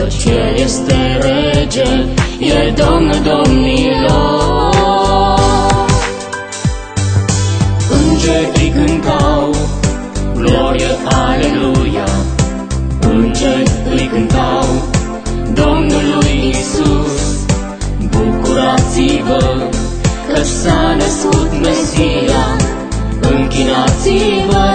căci El este rege, El Domnul domnilor. Îngerii cântau glorie, aleluia, îngeri îi cântau Domnului Iisus. Bucurați-vă, căci s-a născut Mesia, închinați-vă